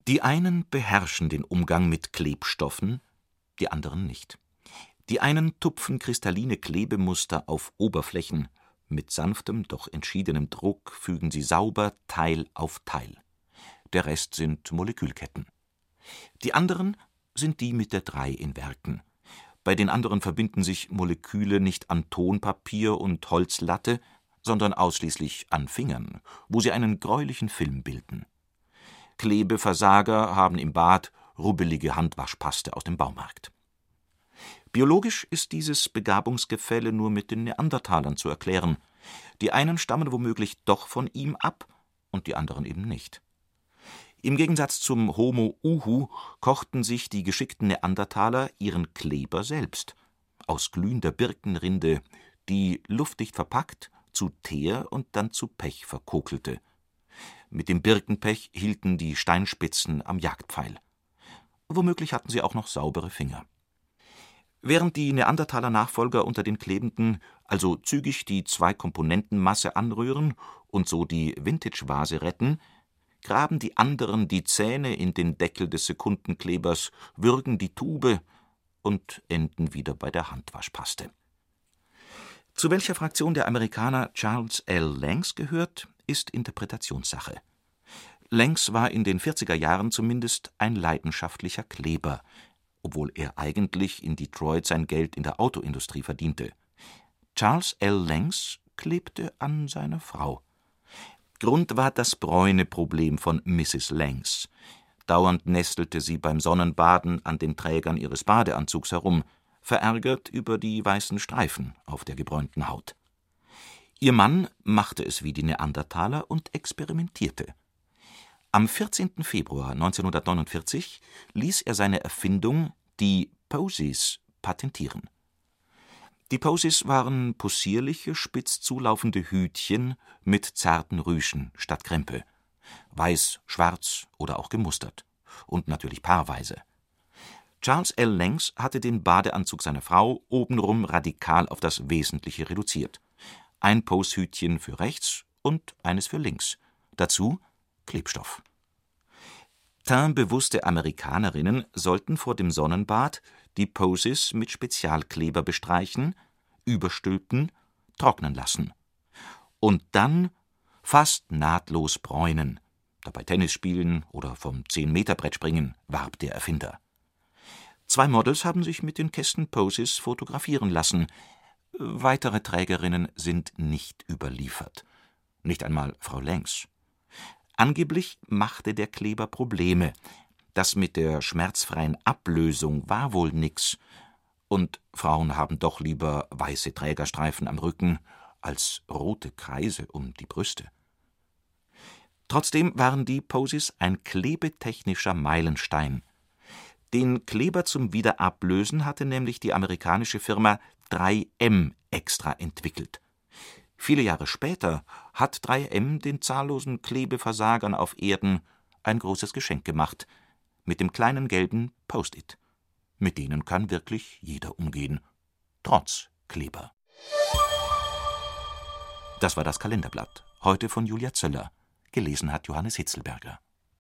Die einen beherrschen den Umgang mit Klebstoffen, die anderen nicht. Die einen tupfen kristalline Klebemuster auf Oberflächen, mit sanftem, doch entschiedenem Druck fügen sie sauber Teil auf Teil. Der Rest sind Molekülketten. Die anderen sind die mit der 3 in Werken. Bei den anderen verbinden sich Moleküle nicht an Tonpapier und Holzlatte, sondern ausschließlich an Fingern, wo sie einen gräulichen Film bilden. Klebeversager haben im Bad rubbelige Handwaschpaste aus dem Baumarkt. Biologisch ist dieses Begabungsgefälle nur mit den Neandertalern zu erklären. Die einen stammen womöglich doch von ihm ab und die anderen eben nicht. Im Gegensatz zum Homo uhu kochten sich die geschickten Neandertaler ihren Kleber selbst, aus glühender Birkenrinde, die luftdicht verpackt zu Teer und dann zu Pech verkokelte. Mit dem Birkenpech hielten die Steinspitzen am Jagdpfeil. Womöglich hatten sie auch noch saubere Finger. Während die Neandertaler-Nachfolger unter den Klebenden also zügig die 2-Komponentenmasse anrühren und so die Vintage-Vase retten, graben die anderen die Zähne in den Deckel des Sekundenklebers, würgen die Tube und enden wieder bei der Handwaschpaste. Zu welcher Fraktion der Amerikaner Charles L. Langs gehört, ist Interpretationssache. Langs war in den 40er Jahren zumindest ein leidenschaftlicher Kleber, obwohl er eigentlich in Detroit sein Geld in der Autoindustrie verdiente. Charles L. Langs klebte an seiner Frau. Grund war das Bräuneproblem von Mrs. Langs. Dauernd nestelte sie beim Sonnenbaden an den Trägern ihres Badeanzugs herum, verärgert über die weißen Streifen auf der gebräunten Haut. Ihr Mann machte es wie die Neandertaler und experimentierte. Am 14. Februar 1949 ließ er seine Erfindung, die Posies, patentieren. Die Posies waren possierliche, spitz zulaufende Hütchen mit zarten Rüschen statt Krempe. Weiß, schwarz oder auch gemustert. Und natürlich paarweise. Charles L. Langs hatte den Badeanzug seiner Frau obenrum radikal auf das Wesentliche reduziert. Ein Posehütchen für rechts und eines für links. Dazu Klebstoff. Teintbewusste Amerikanerinnen sollten vor dem Sonnenbad die Posies mit Spezialkleber bestreichen, überstülpen, trocknen lassen. Und dann fast nahtlos bräunen. Dabei Tennis spielen oder vom 10-Meter-Brett springen, warb der Erfinder. 2 Models haben sich mit den Kästen Posies fotografieren lassen. Weitere Trägerinnen sind nicht überliefert. Nicht einmal Frau Langs. Angeblich machte der Kleber Probleme. Das mit der schmerzfreien Ablösung war wohl nix. Und Frauen haben doch lieber weiße Trägerstreifen am Rücken als rote Kreise um die Brüste. Trotzdem waren die Posies ein klebetechnischer Meilenstein. Den Kleber zum Wiederablösen hatte nämlich die amerikanische Firma 3M extra entwickelt. Viele Jahre später hat 3M den zahllosen Klebeversagern auf Erden ein großes Geschenk gemacht, mit dem kleinen gelben Post-it. Mit denen kann wirklich jeder umgehen, trotz Kleber. Das war das Kalenderblatt, heute von Julia Zöller. Gelesen hat Johannes Hitzelberger.